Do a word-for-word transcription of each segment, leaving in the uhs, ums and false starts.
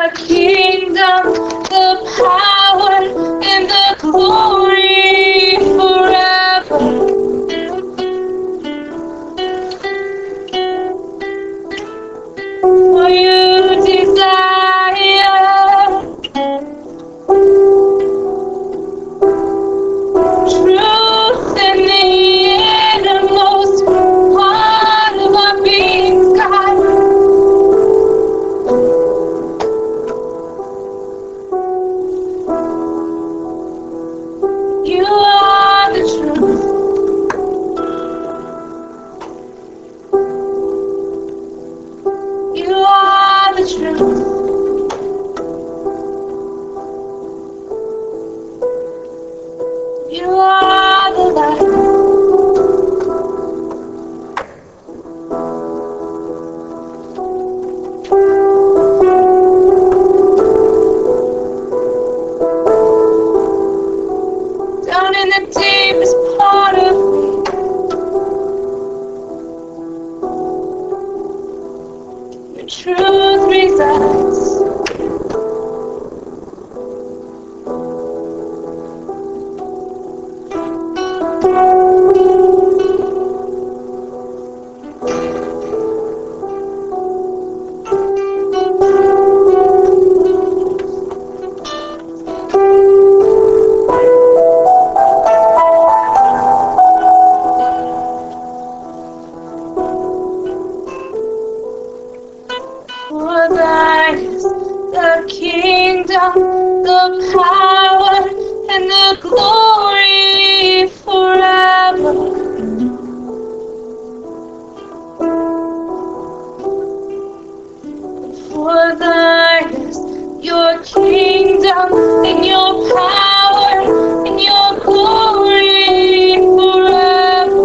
the kingdom, the power, and the glory forever. For you desire truth in the innermost part of our beings, God. You are the truth. You are the truth. You are the light. Down in the deepest part of me, your truth resides. For thine is the kingdom, the power, and the glory forever. For thine is your kingdom, and your power, and your glory forever.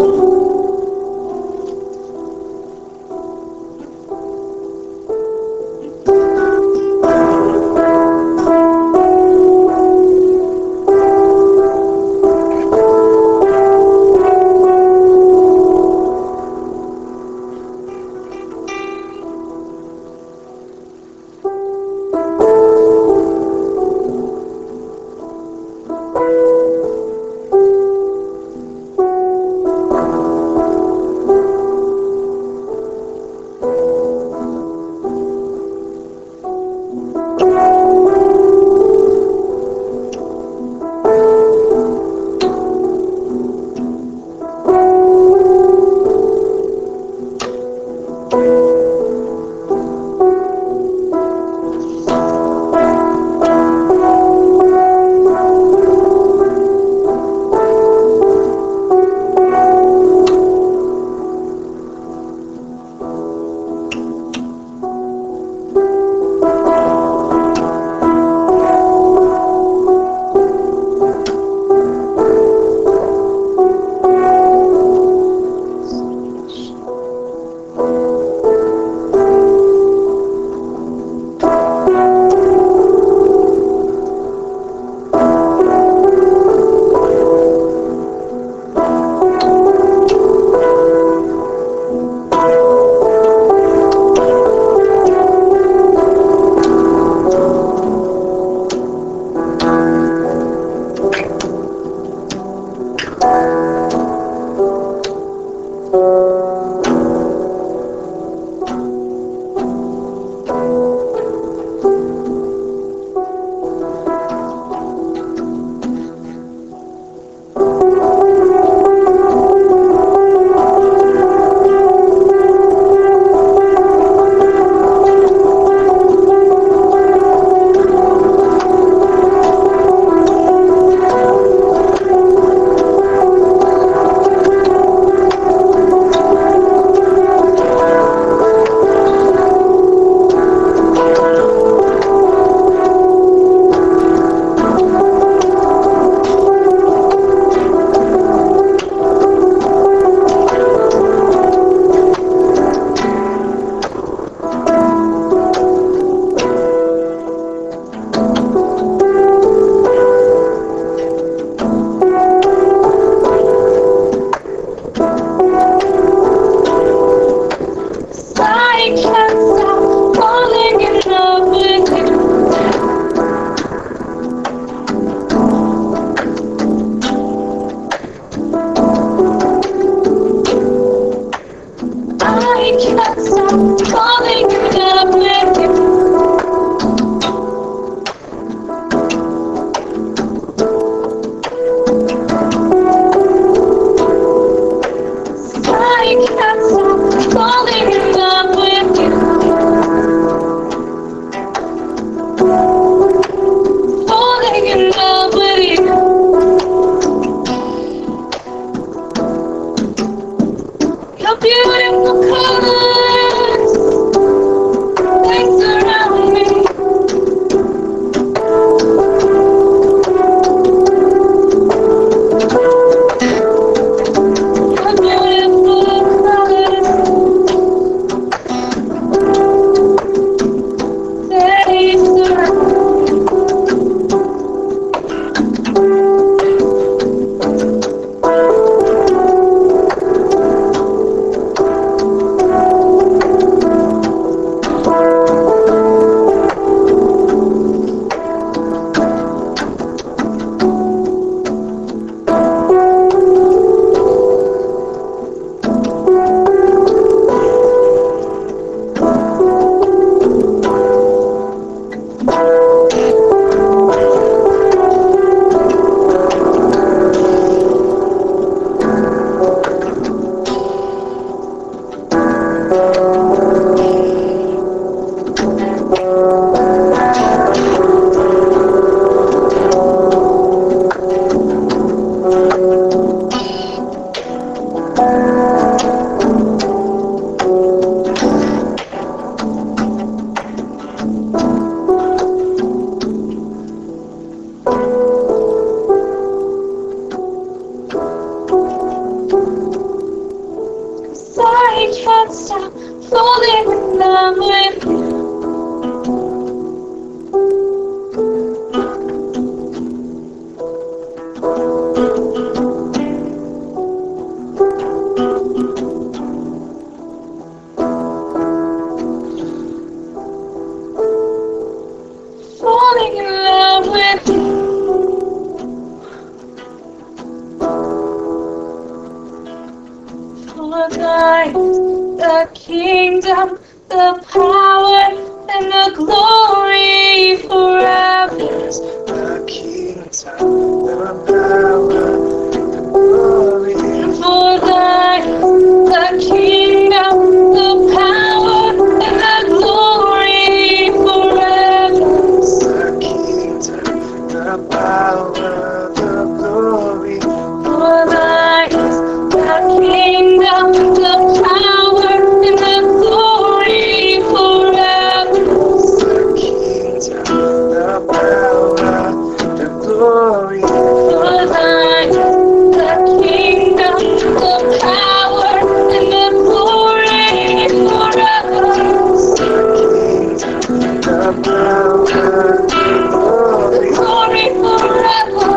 the power and the glory forever. The kingdom, the power, the glory. For thine is the kingdom, the power, and the glory forever. The kingdom, the power, the glory. For thine is the kingdom, the power, and the glory forever. The kingdom, the power, the glory. For thine is the kingdom, the power, and the glory forever. The kingdom, the power, the glory. Glory forever.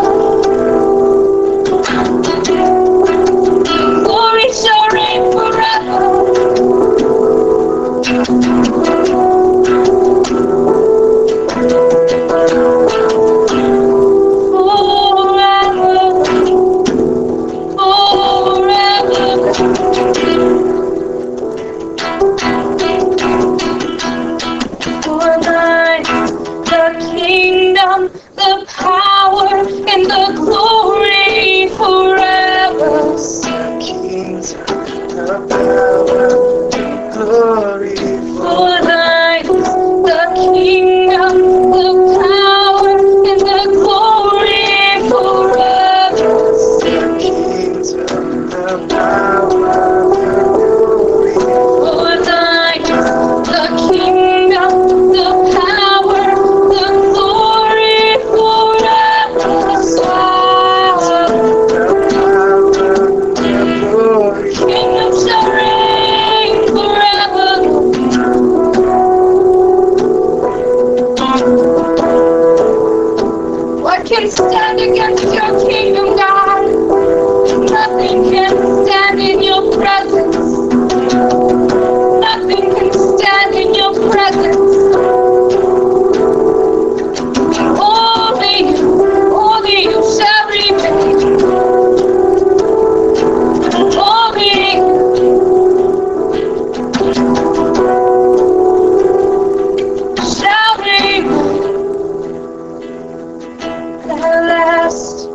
Glory shall reign forever. Forever. Forever. For thine the kingdom, the power, and the glory forever. The kingdom, the power, the glory. For thine the kingdom, the power, and the glory forever. The kingdom, the power, the glory. For thine the kingdom, the power, the glory forever. The power, the glory. Kingdom shall reign forever. What can stand against your kingdom, God? Nothing can stand in your presence. Nothing can stand in your presence. Only you, only you shall remain. Only you shall remain. At last,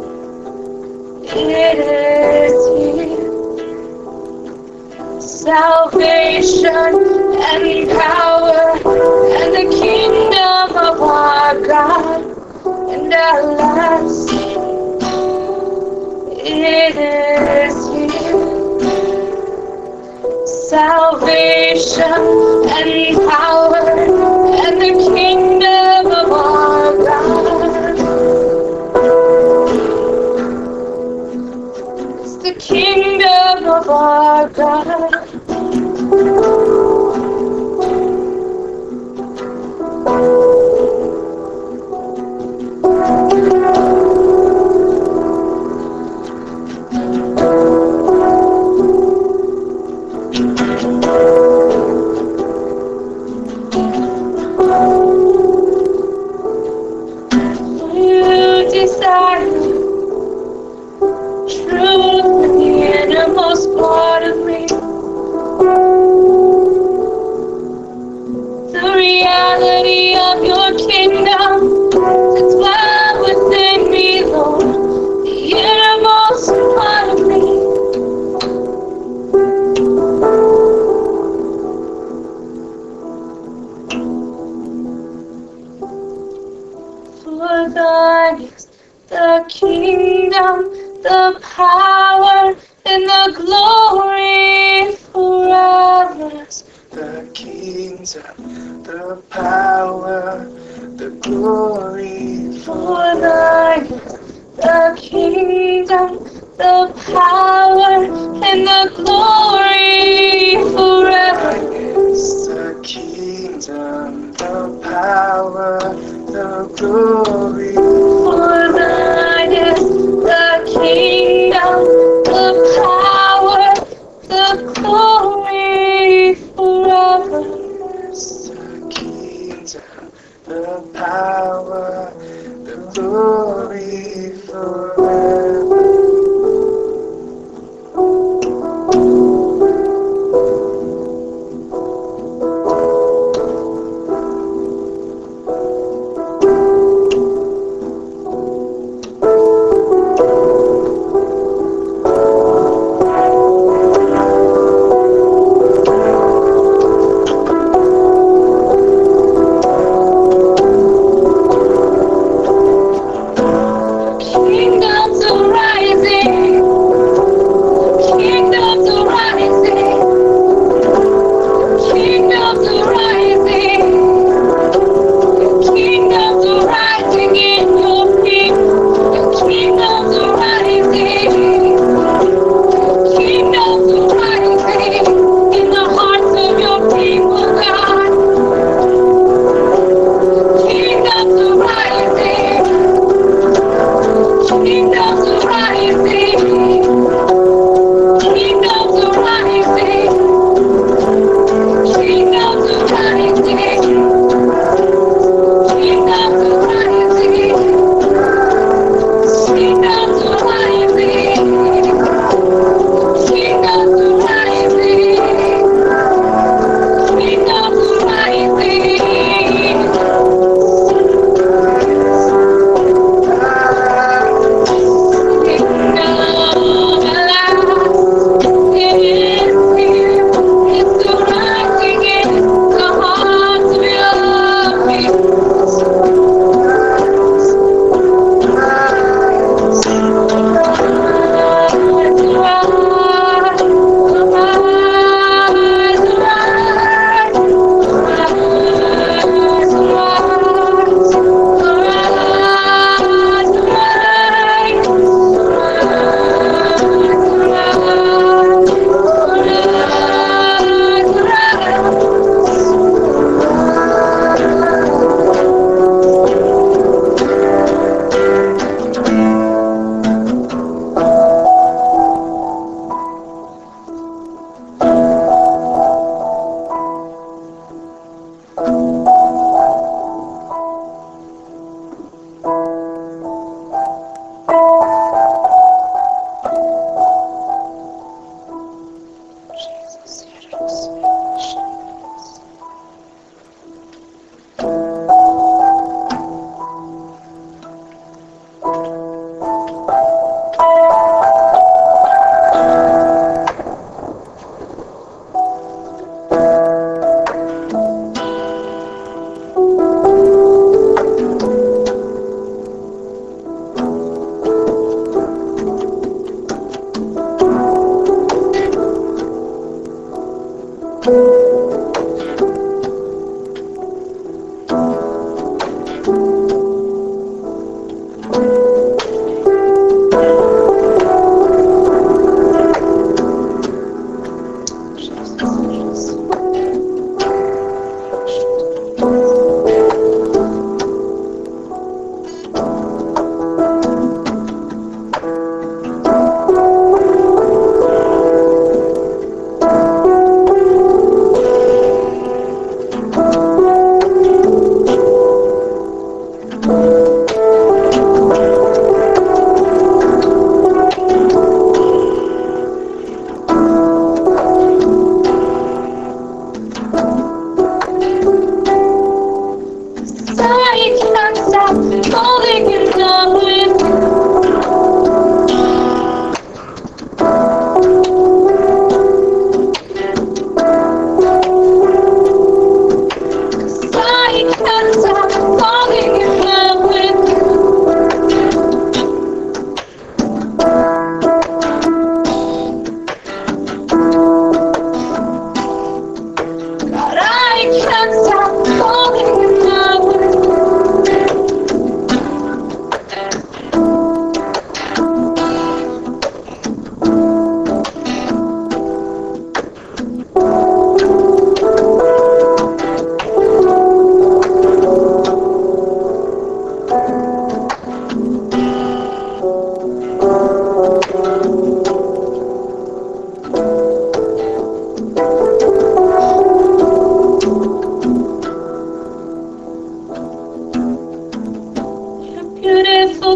it is here. Salvation and power and the kingdom of our God. And at last, it is here. Salvation and power and the kingdom of our God. It's the kingdom of our God. You desire truth in the innermost part of me. The reality of your kingdom to dwell within me, Lord. The innermost part of me. For thine is the kingdom, the power, and the glory forever. The kingdom, the power, the glory. For thine is the kingdom, the power, and the glory forever. It's the kingdom, the power, the glory. For thine is the kingdom, the power, the glory forever. It's the kingdom, the power, the glory forever.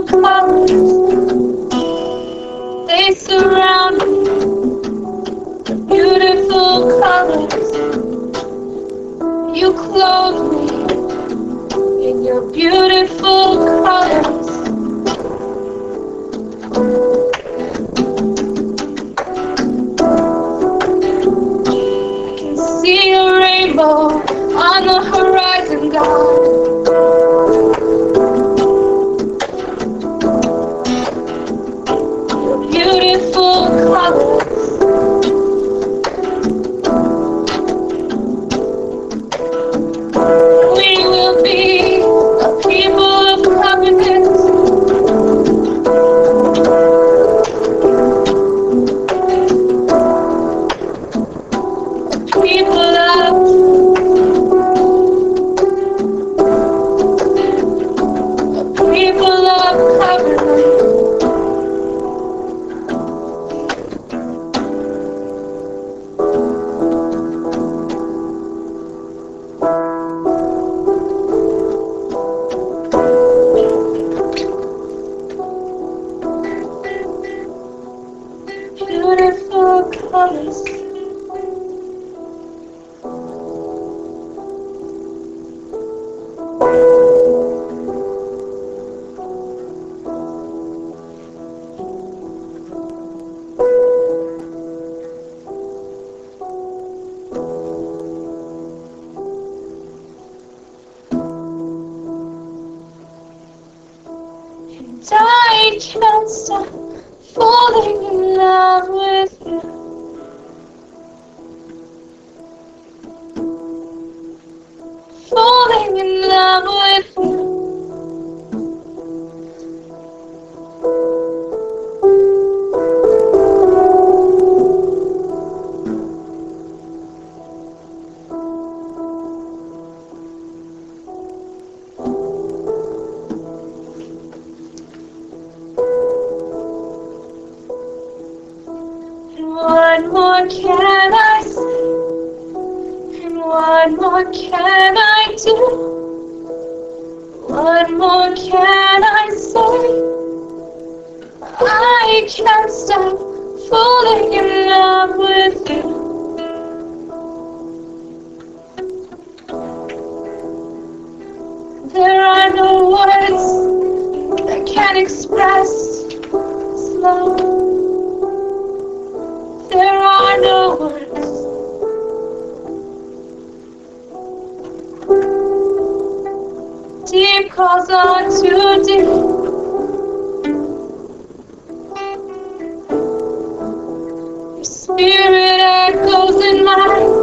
beautiful colors. They surround me. Beautiful colors. You clothe me in your beautiful colors. I can see a rainbow on the horizon, God. Beautiful colors. We will be a people of covenant. People of, people of covenant. Beautiful colors. And I can't stop falling in love with you. Falling in love with you. And what more can I say? And what more can I do? What more can I say? I can't stop falling in love with you. There are no words that can express this love. There are no words. Deep calls on to deep. Your spirit echoes in mine.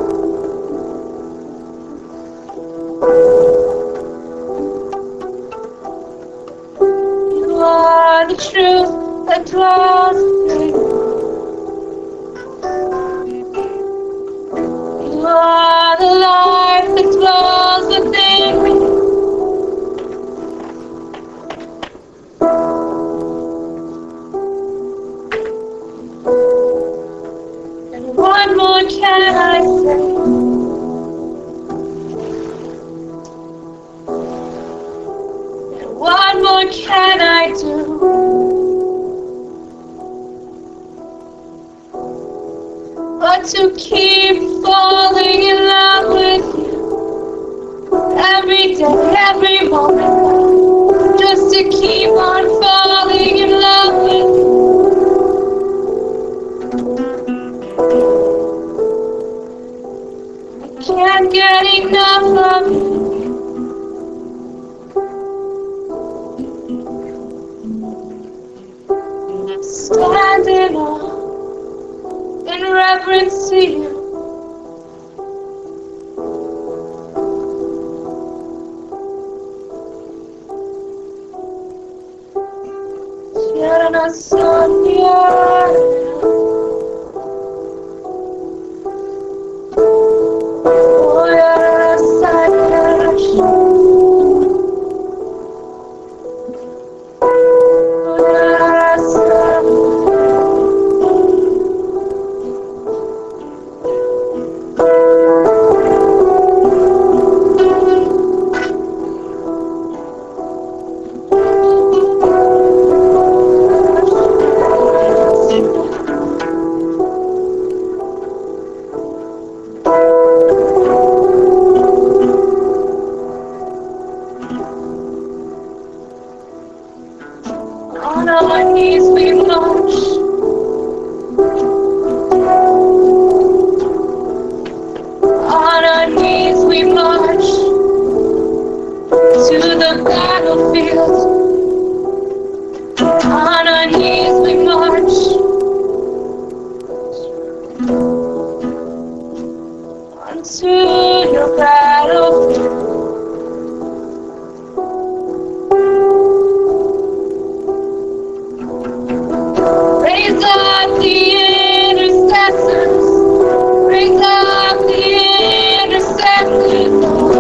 You are the truth that dwells within me. You are the life that dwells within me. And what more can I say? And what more can I do? But to keep falling in love with you every day, every moment. Just to keep on falling in love with you. I can't get enough of you. Stand in awe, in reverence to you. Tierra soñar. On our knees we march. On our knees we march to the battlefield. On our knees we march onto your battlefield. Raise up the intercessors. Raise up the intercessors.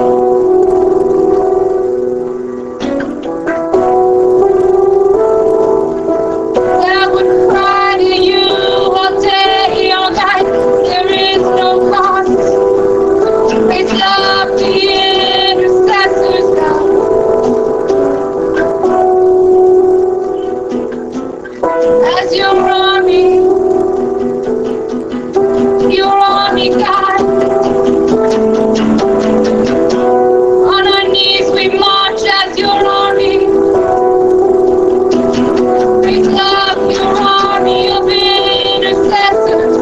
That would cry to you all day, all night. There is no cost. Raise up the intercessors now. As your army, your army, God. On our knees we march as your army. Raise up your army of intercessors.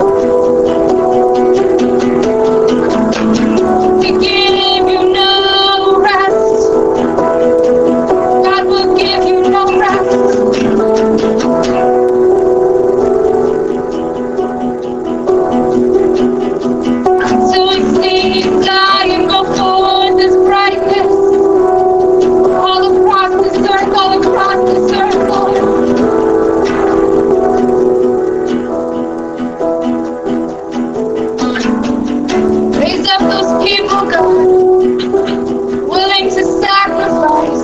We give you no rest. God will give you no rest. Until we see dying before this brightness. All across the circle, across the circle. Raise up those people, God, willing to sacrifice.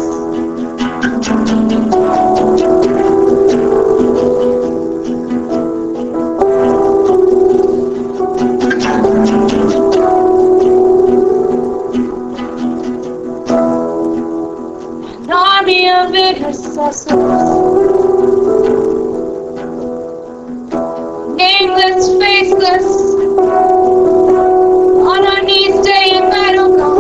An army of intercessors. Nameless, faceless. On our knees day and night, oh God.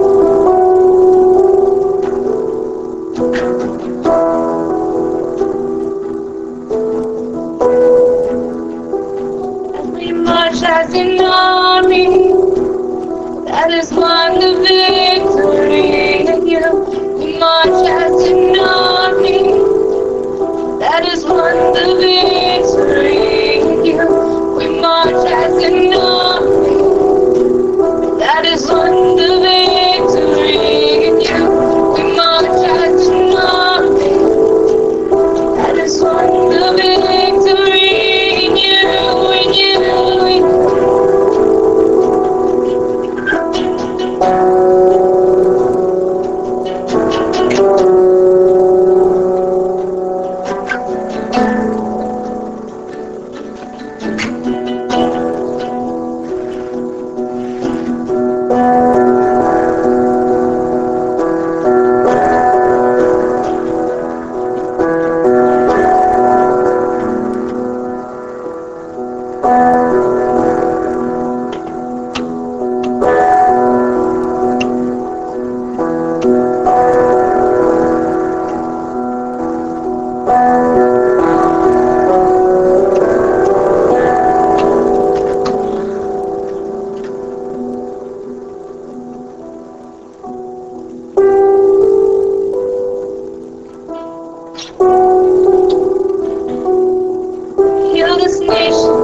And we march as an army that has won the victory in you. We march as an army that has won the victory in you. We march as an army that has won the victory in you. We march as an army that has won the victory in you, in you, in you. Heal this nation.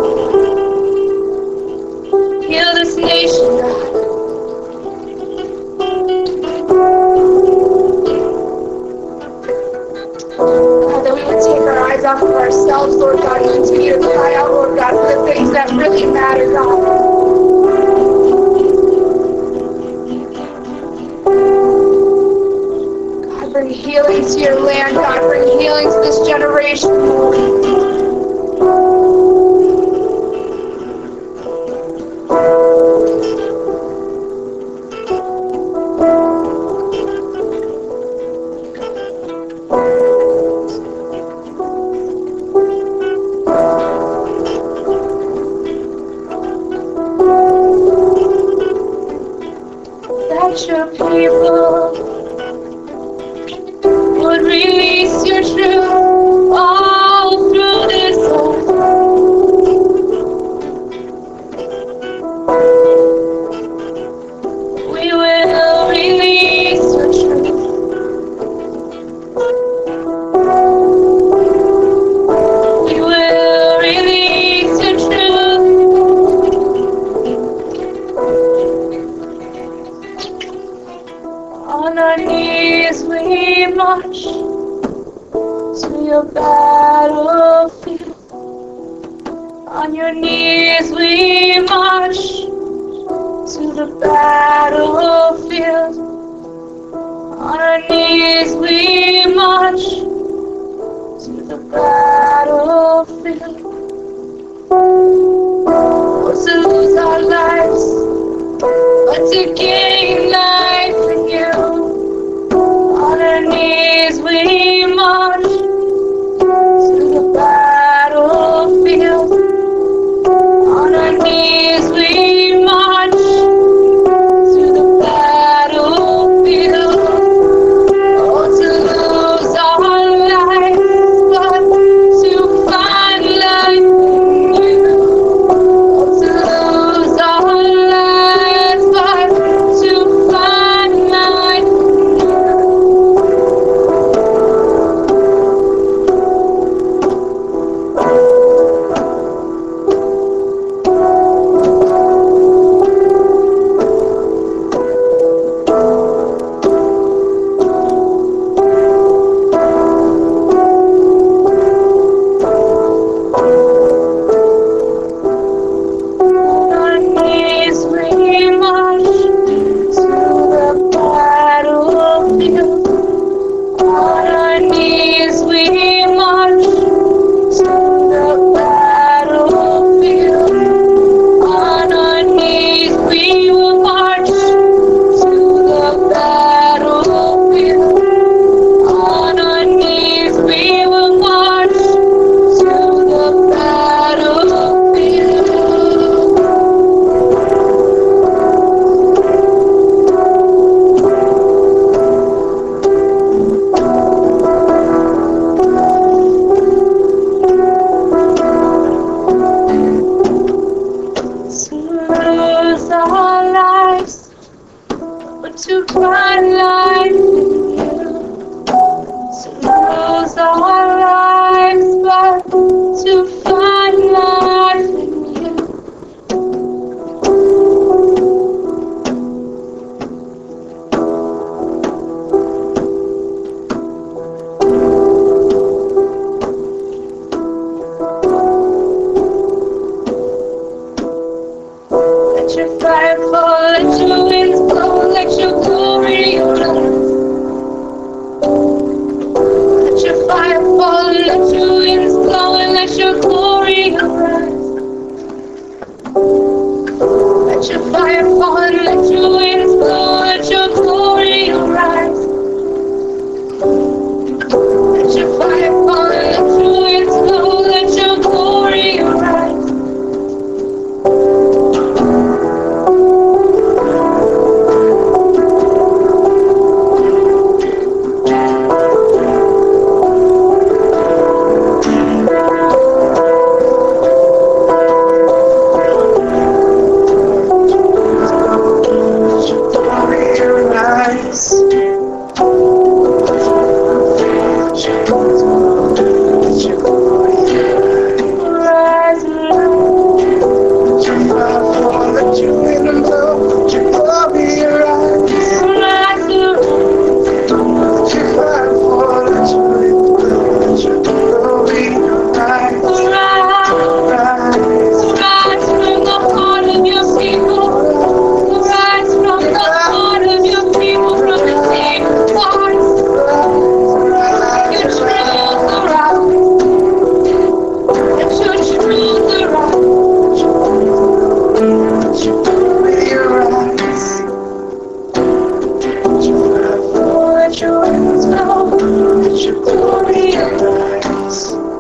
Heal this nation, God. God, that we would take our eyes off of ourselves, Lord God, and continue to cry out, Lord God, for the things that really matter, God. God, bring healing to your land, God. Bring healing to this generation, Lord. That your people would release your truth. our knees we march to your battlefield. On your knees we march to the battlefield. On our knees we march to the battlefield. Oh, to lose our lives, but to gain life in you. On our knees we march to the battlefield. On our knees we march to the battlefield. Oh, to lose our life, but to find life in you. Oh, to lose our lives, but to find life in you. On our knees we march to the battlefield. On our knees we march to the battlefield. On our knees we will march to the battlefield. On our knees we will march to the battlefield. To lose our lives, but to find life in you. To lose our lives, but to find life in you. Let your fire fall, let your winds blow, let your glory arise. Let your fire fall, let your winds blow, and let your glory arise. Let your fire fall, and let your winds blow, let your glory arise. Let your fire fall, and let your winds blow, let your glory arise. Rise, rise from the heart of your people. Rise from the heart of your people, from the deep hearts. Your truth arise. Let your truth arise. Let your winds blow. Let your glory arise.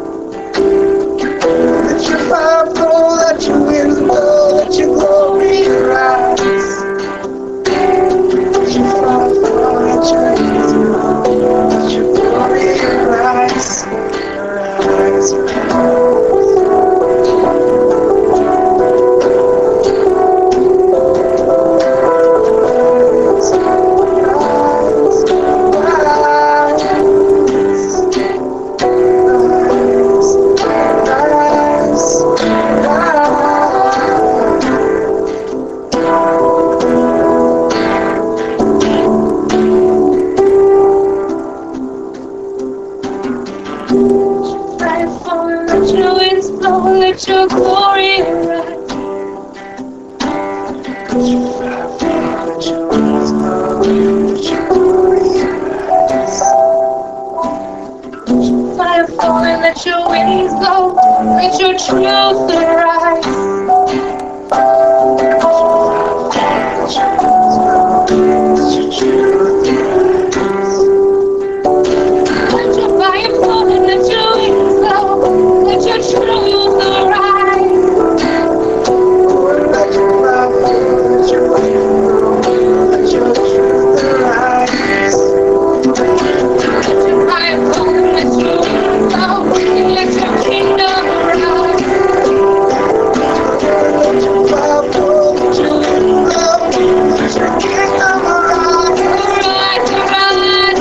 Let your fire fall, let your winds blow, let your glory arise. Let your fire fall, let your winds blow, let your glory arise. Arise, arise, arise, arise. let your glory arise. Let your wings blow, let your glory arise. Fire fall and let your wings blow, let your truth arise. Let your wings blow, let your truth arise. Let your fire fall and let your wings blow, let your truth arise. Let your fire, let your wings blow, let your truth arise. Let your fire fall and let your wings blow, and let your kingdom arise. Let your fire blow, let your wings blow, let your kingdom arise. Arise, arise,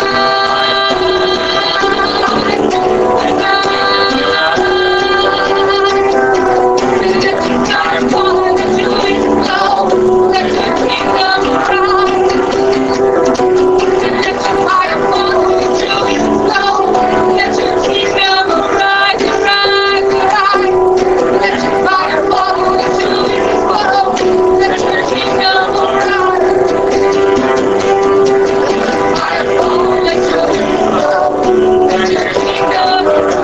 arise. Let your fire fall and let your wings blow, let your kingdom arise. Let your fire fall, let your wings blow, let your kingdom arise, arise, arise. Let your fire fall, let your wings blow, let your kingdom arise. Fire fall, let your wings blow, let your kingdom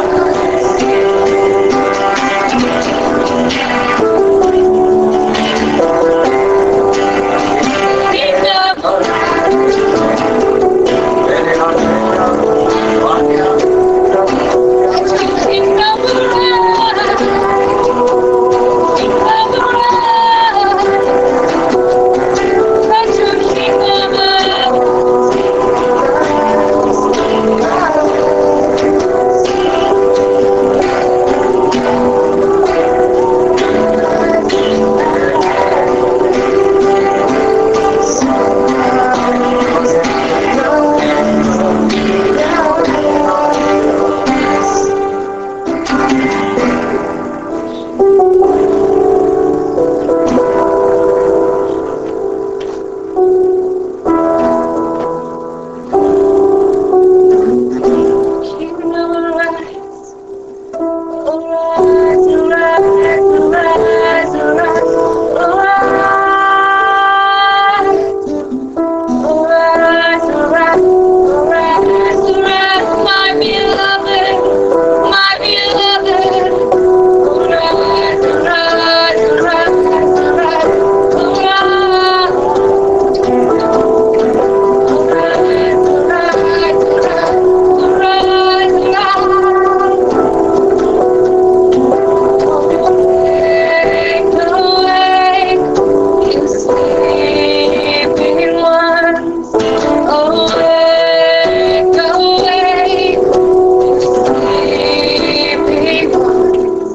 arise. Kingdom arise. Let your kingdom arise. Kingdom arise. Let your kingdom arise. Kingdom arise. Arise, arise, arise, arise, arise. Arise, arise, arise, arise, my beloved, my beloved. Arise, arise, arise, arise, arise. Arise, arise, arise, arise, arise. Awake, awake, you sleeping ones. Awake, awake, you sleeping ones.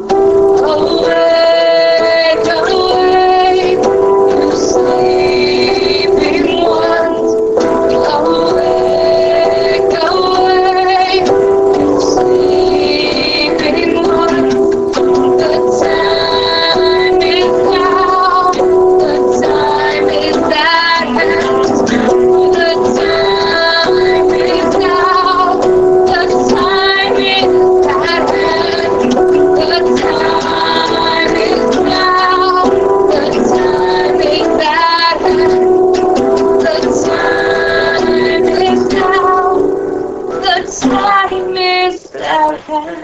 Awake, awake, you sleeping ones. Awake, awake, you sleeping ones. The time is now. The time is at hand. The time is now. The time is at hand. The time is now. The time is at hand. The time is now. The time is at hand.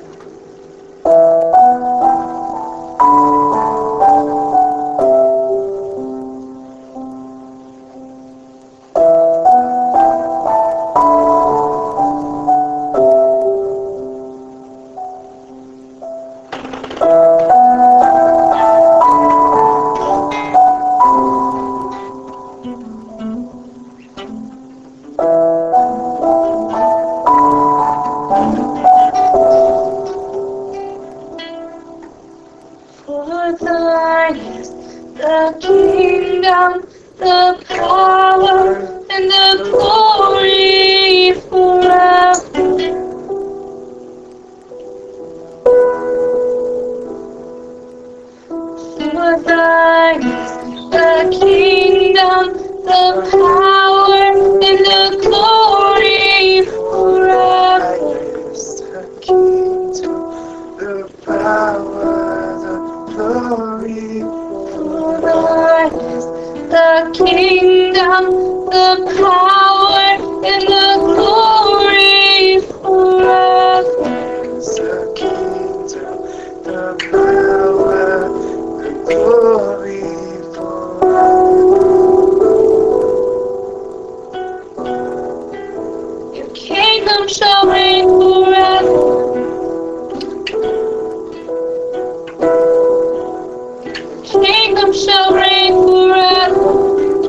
For thine is the kingdom, the power, and the glory forever. For thine is the kingdom, the power, and the glory forever. The kingdom, the power, kingdom shall reign forever. Kingdom shall reign forever.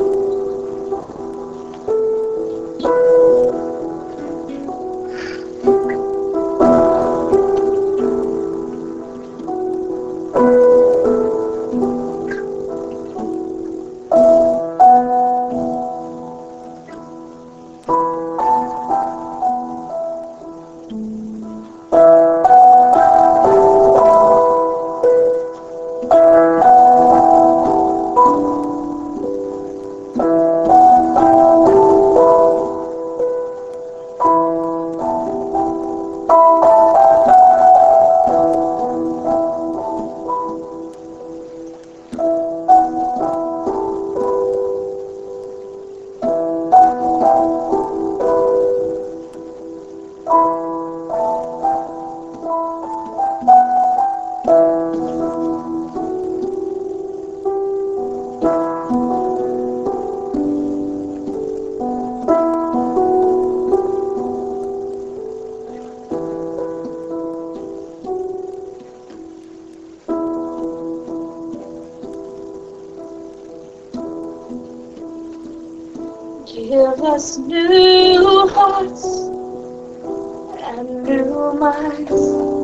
Give us new hearts and new minds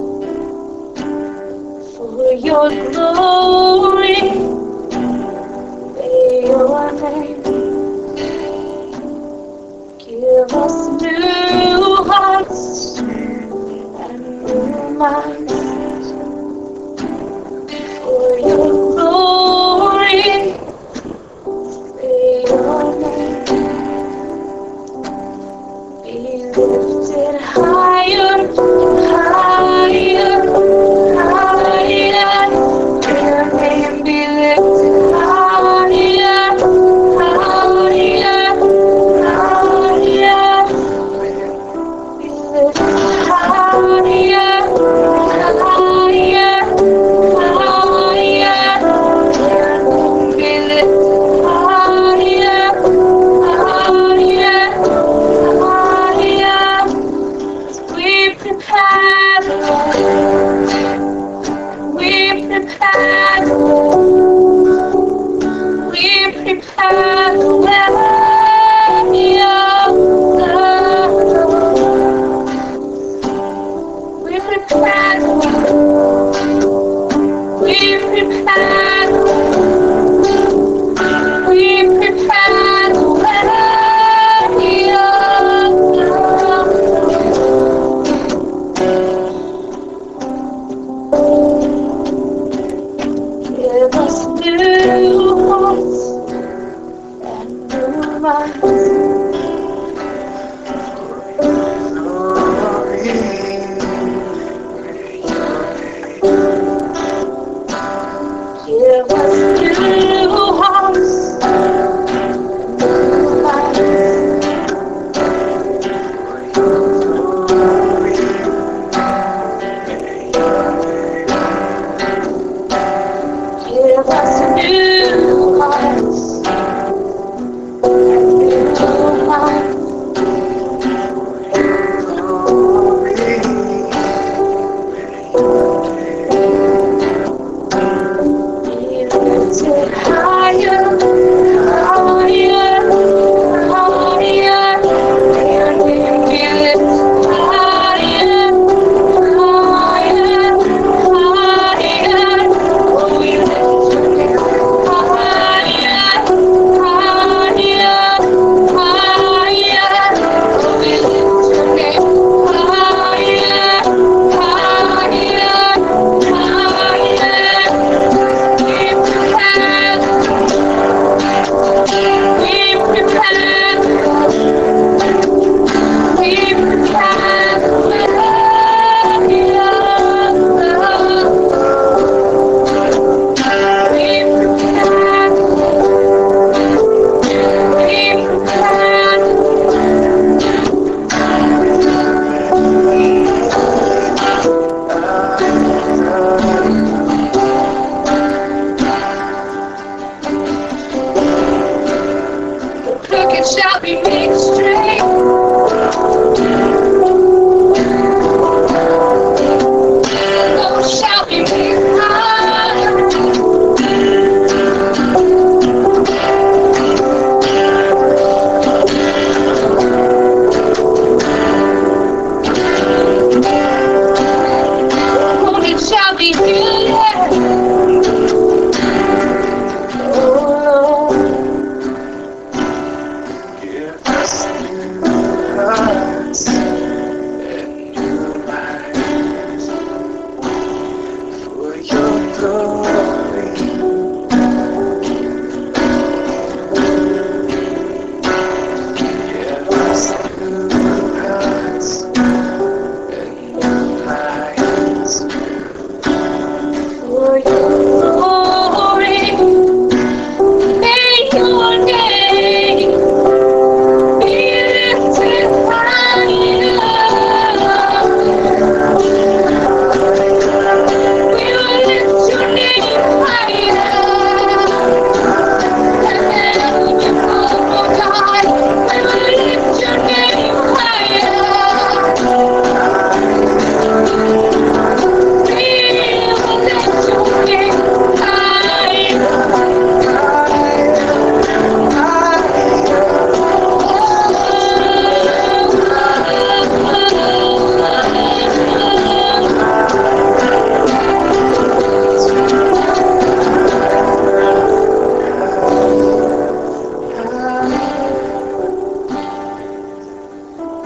for your glory. May your name give us new hearts and new minds for your glory. May your name be lifted higher, higher, higher. Your name be lifted higher, higher, higher. Be lifted higher, higher, higher. Your name be lifted higher, higher. We prepare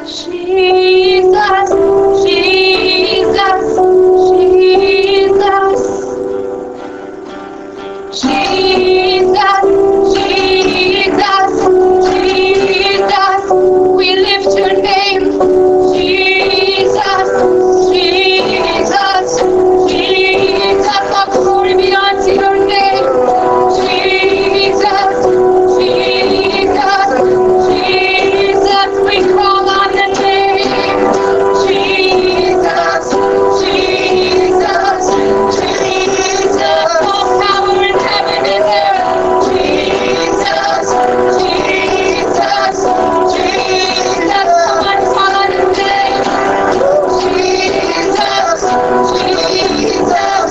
Jesus, Jesus, Jesus, Jesus, Jesus, Jesus, we lift your name. Jesus, Jesus, Jesus, all glory be unto your name. Jesus, Jesus, Jesus, we call on the name. Jesus, Jesus, Jesus, all power in heaven and earth. Jesus, Jesus, Jesus, come on, call on his name. Jesus, Jesus,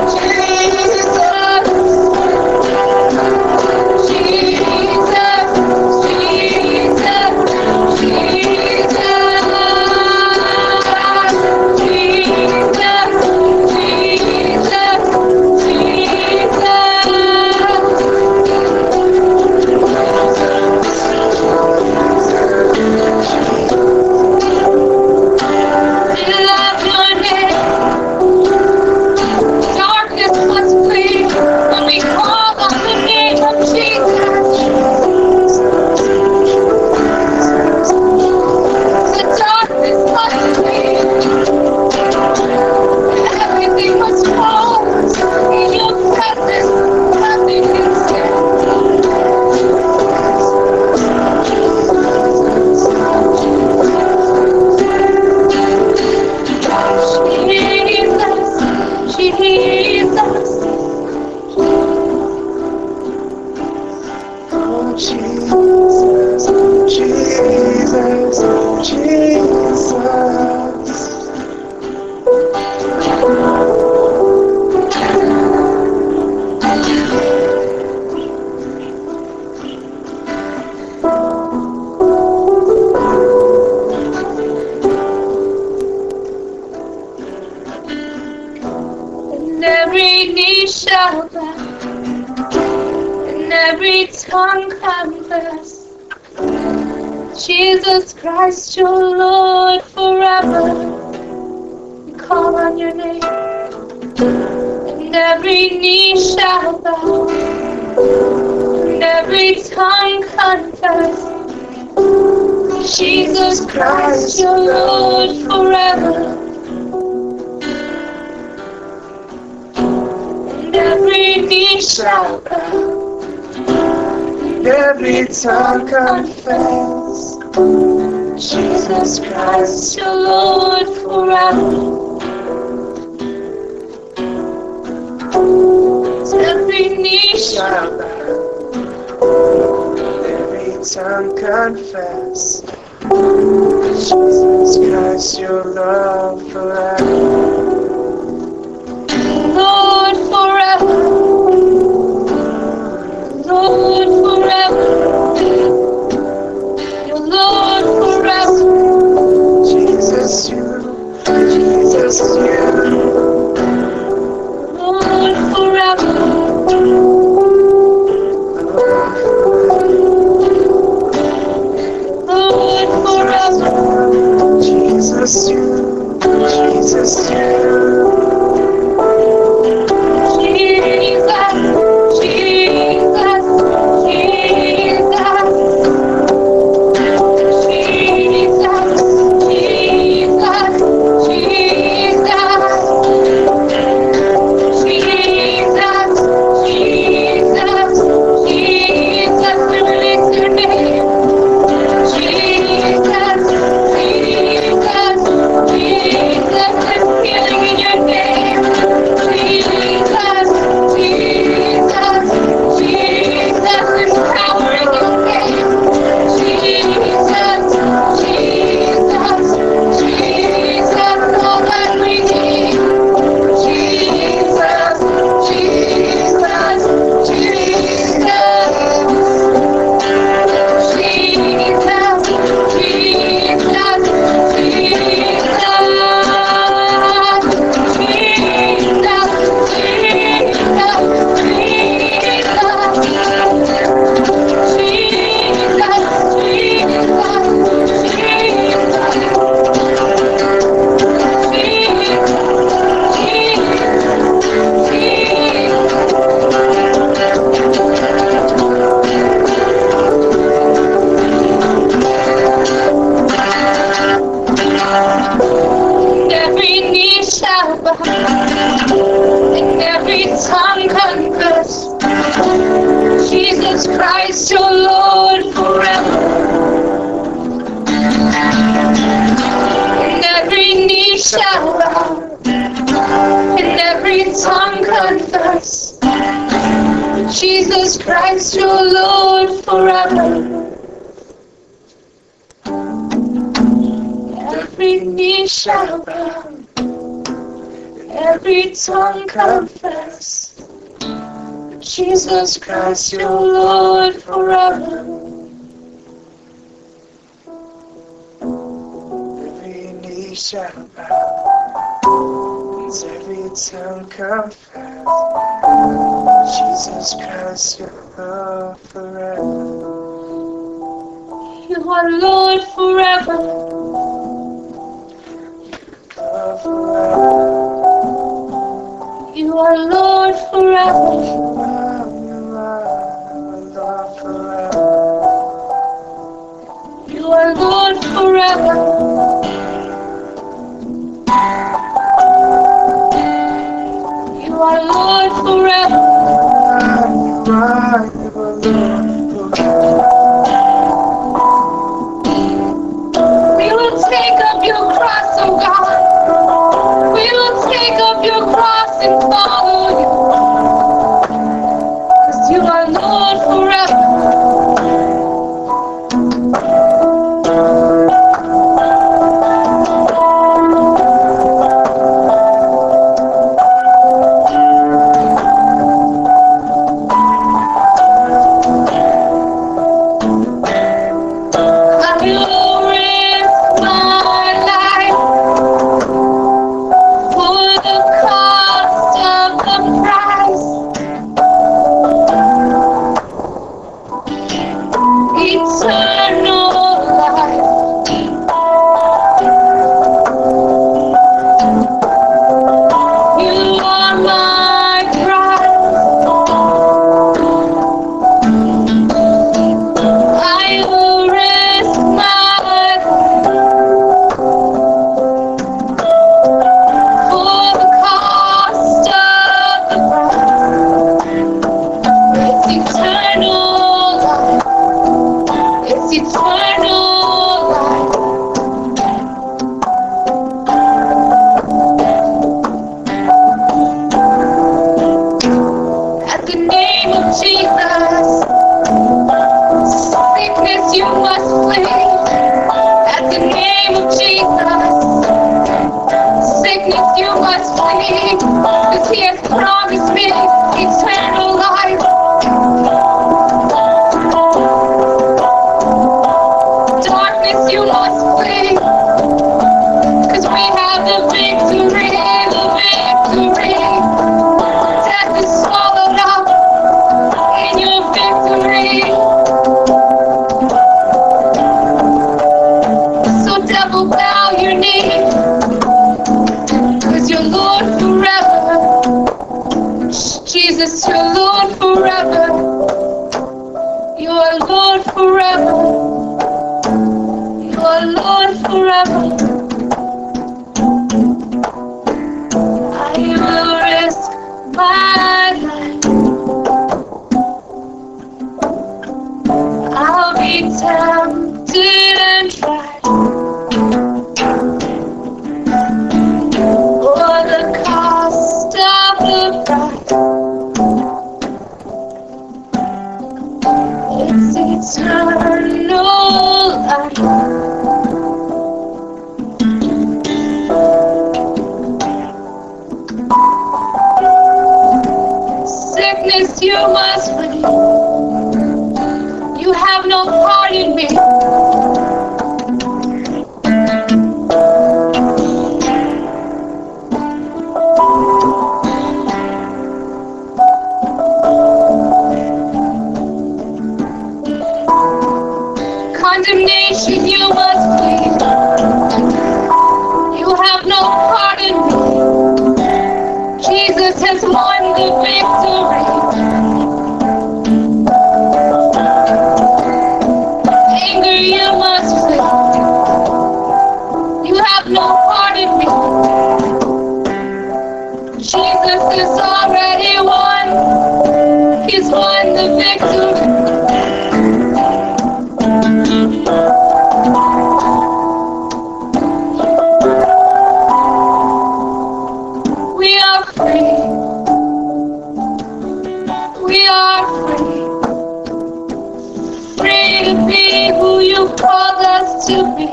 Darkness must flee when we call on the name of Jesus. The darkness must flee. Everything must fall in your presence. Nothing can stand. Jesus, Jesus. Oh, Jesus, Jesus, Jesus. And every knee shall bow, and every tongue confess, Jesus Christ, your Lord, forever. We call on your name. And every knee shall bow, and every tongue confess, Jesus Christ, your Lord, forever. And every knee shall bow, Every tongue confess, Jesus Christ, your Lord, forever. Every knee shall shall bow. Every tongue confess, Jesus Christ, your love forever. Lord, forever. Lord, forever. Your Lord, forever. Jesus, you, Jesus, you. Lord, forever. Lord, forever. And every tongue confess Jesus Christ your Lord forever. And every knee shall bow, and every tongue confess Jesus Christ your Lord forever. Every knee shall bow, every tongue confess Jesus Christ your Lord forever. Every knee shall bow, every tongue confess Jesus Christ your Lord forever. You are Lord forever. Lord forever. You are Lord forever. You are Lord forever. You are Lord forever. You are Lord forever. You are, you are Lord forever. We will take up your cross, oh God. We will take up your cross and follow you. 'Cause you are Lord forever. I will risk my life for the cost of the prize. Eternal life. You are my prize. I will risk my life for the cost of the prize. It's eternal life. It's eternal life. At the name of Jesus, sickness you must flee. At the name of Jesus, sickness you must flee. 'Cause he has promised me eternal life. Darkness you must flee. 'Cause we have the victory, the victory. Death is swallowed up in your victory. So devil, bow your knee. 'Cause you're Lord forever. Jesus, you're Lord forever. You are Lord forever. You are Lord forever. I will risk my life. I'll be tempted and tried for the cost of the prize. It's eternal life. Sickness you must flee. You have no part in me. Condemnation you must flee. You have no part in me. Jesus has won the victory. Anger you must flee. You have no part in me. Jesus has already won. He's won the victory. We are free. We are free. Free to be who you called us to be.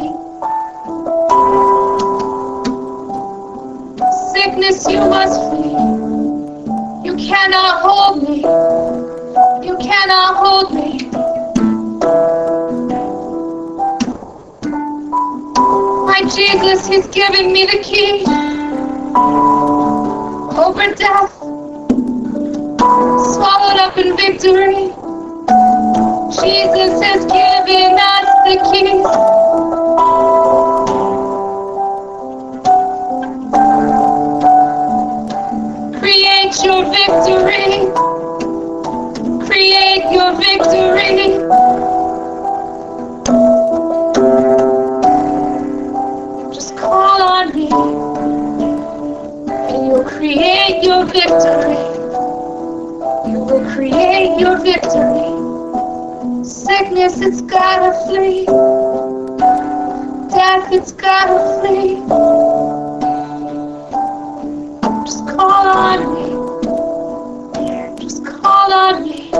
Sickness, you must flee. You cannot hold me. You cannot hold me. My Jesus, He's giving me the key over death, swallowed up in victory. Jesus has given us the key. Create your victory. Create your victory. Just call on me, and you'll create your victory. You will create your victory. Sickness, it's gotta flee. Death, it's gotta flee. Just call on me. Just call on me.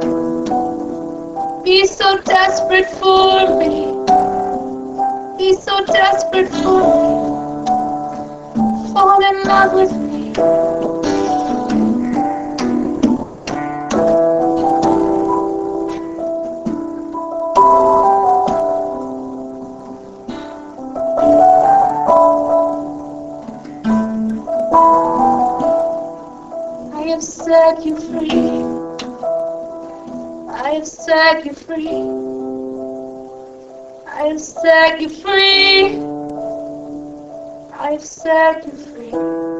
Be so desperate for me. Be so desperate for me. Fall in love with me. I have set you free. I have set you free. I have set you free. I have set you free.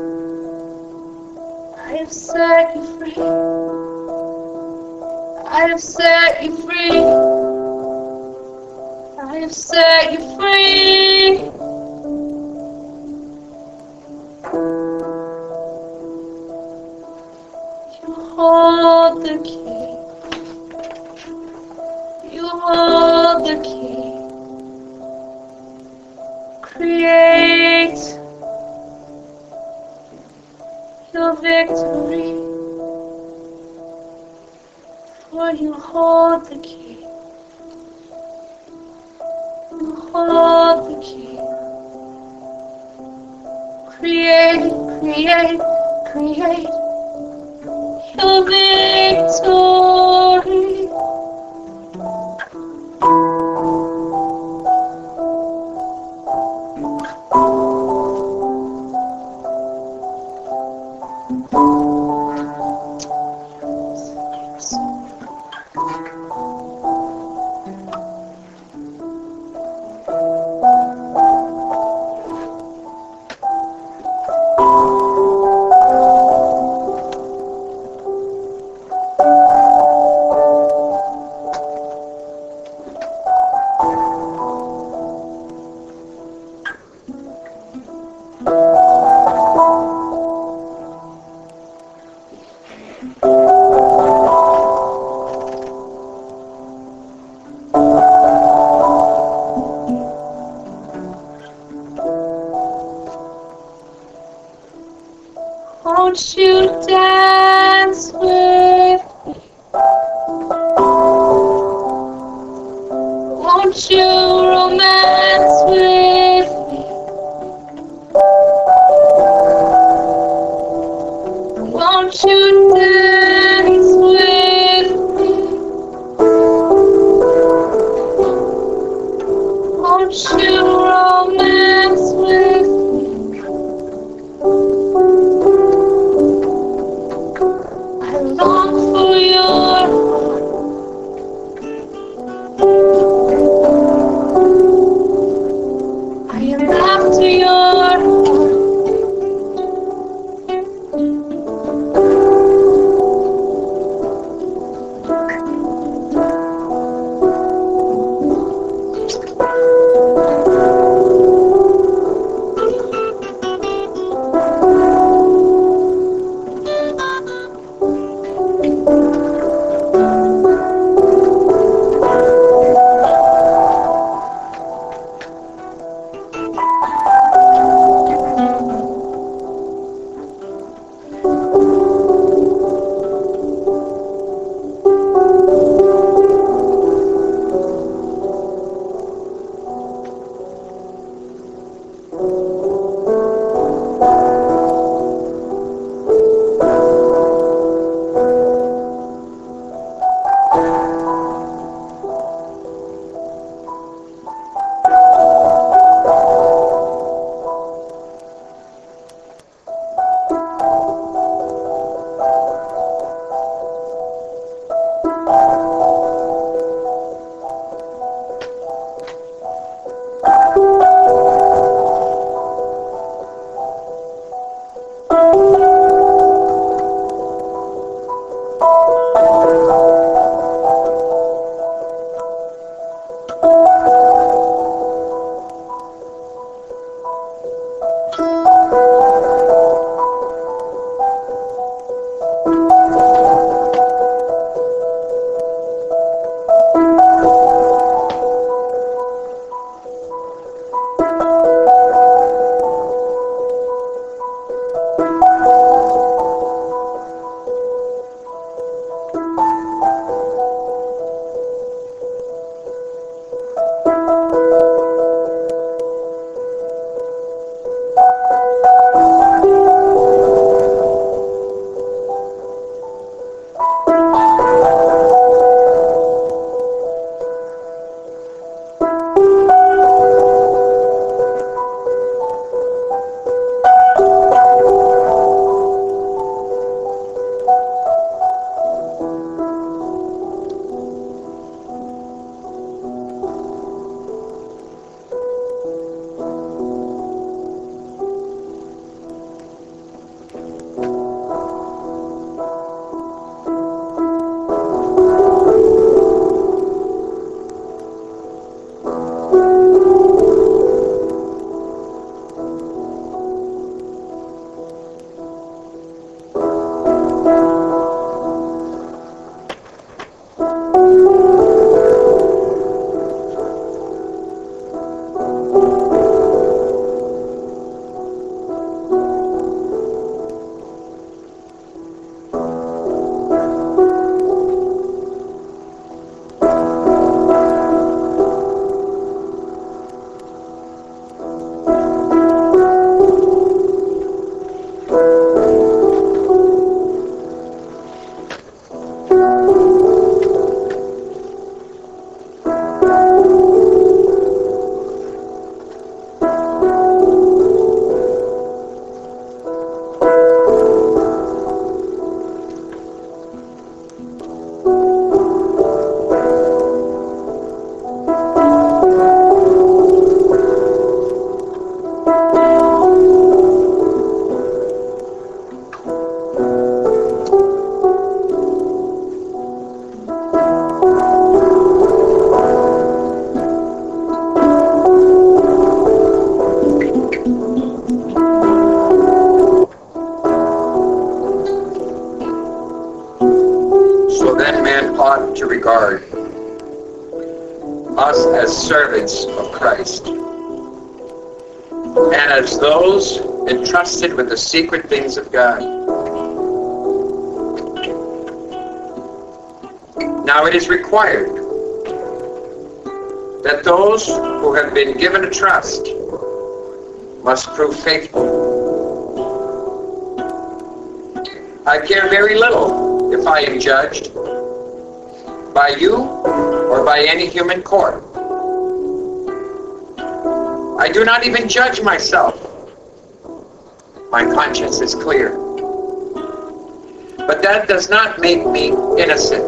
I have set you free. I have set you free. I have set you free. You hold the key. You hold the key. Create your victory. For you hold the key. You hold the key. Create, create, create your victory. Won't you dance with me? Won't you romance with me? Won't you dance with me? Won't you romance with me? I long for your I am after your regard us as servants of Christ and as those entrusted with the secret things of God. Now it is required that those who have been given a trust must prove faithful. I care very little if I am judged by you or by any human court. I do not even judge myself. My conscience is clear. But that does not make me innocent.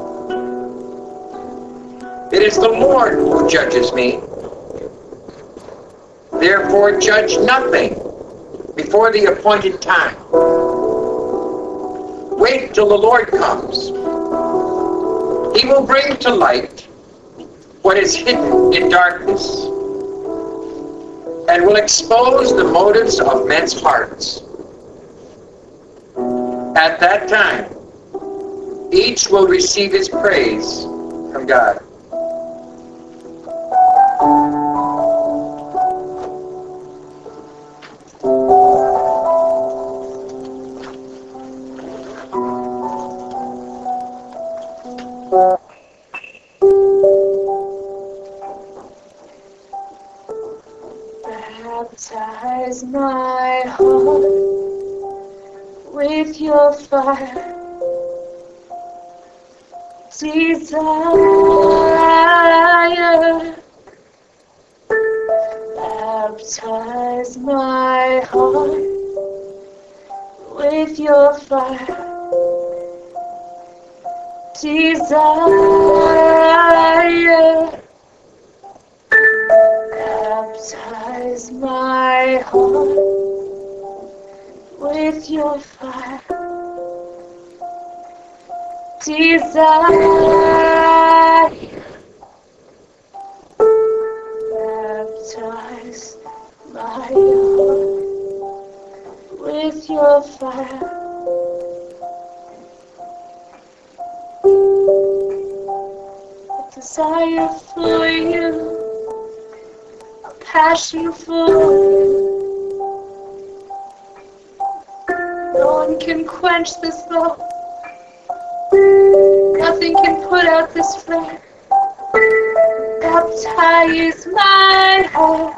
It is the Lord who judges me. Therefore, judge nothing before the appointed time. Wait till the Lord comes. He will bring to light what is hidden in darkness and will expose the motives of men's hearts. At that time, each will receive his praise from God. Baptize my heart with your fire. Desire. Baptize my heart with your fire. Desire. Baptize my heart with your fire. Desire. Baptize my heart with your fire. A desire for you, a passion for you. No one can quench this love. Nothing can put out this flame. Baptize my heart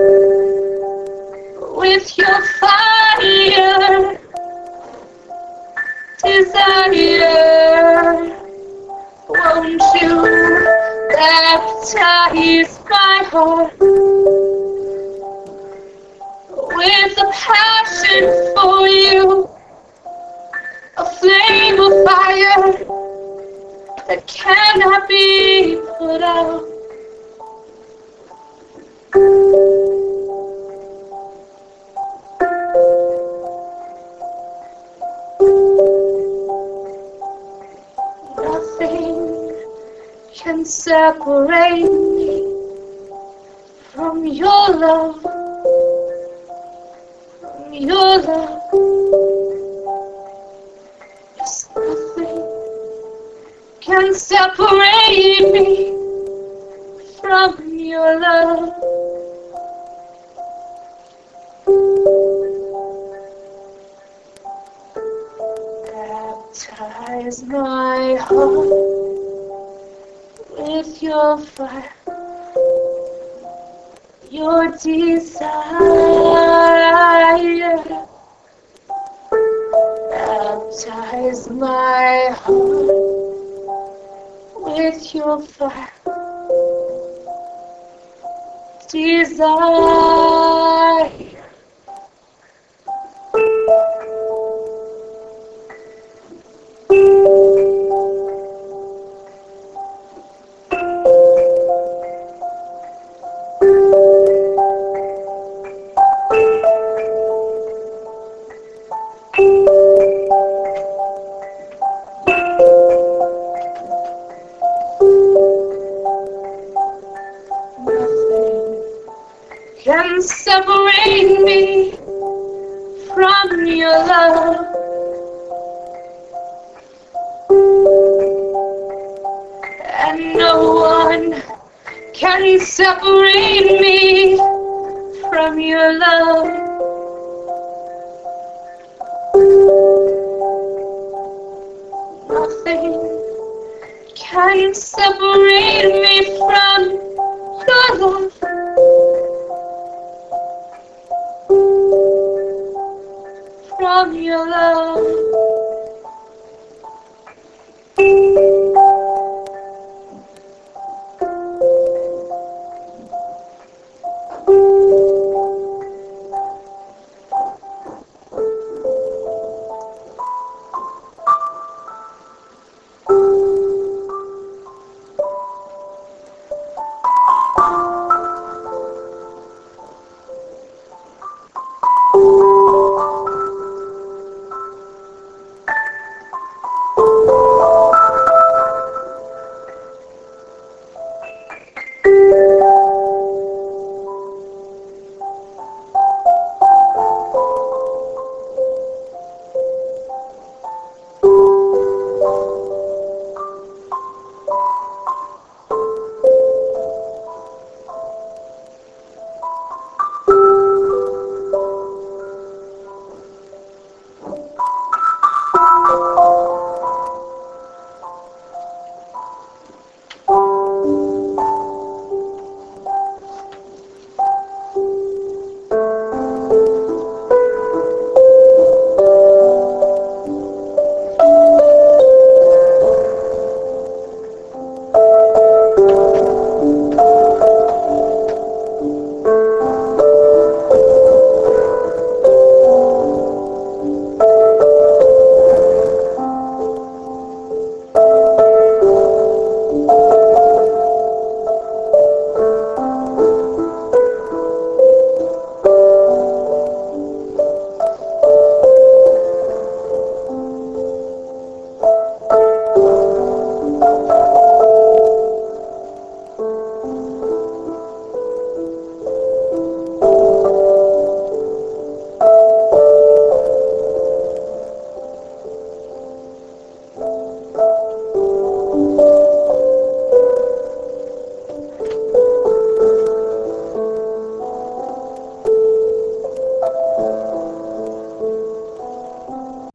with your fire. Desire, won't you baptize my heart with a passion for you, a flame of fire that cannot be put out. Nothing can separate me from your love, from your love. Yes, nothing can separate me from your love. Baptize my heart with your fire, your desire. Baptize my heart with your fire. Desire. Can separate me from your love. can separate me from your love. Nothing can separate me from your love. From your love.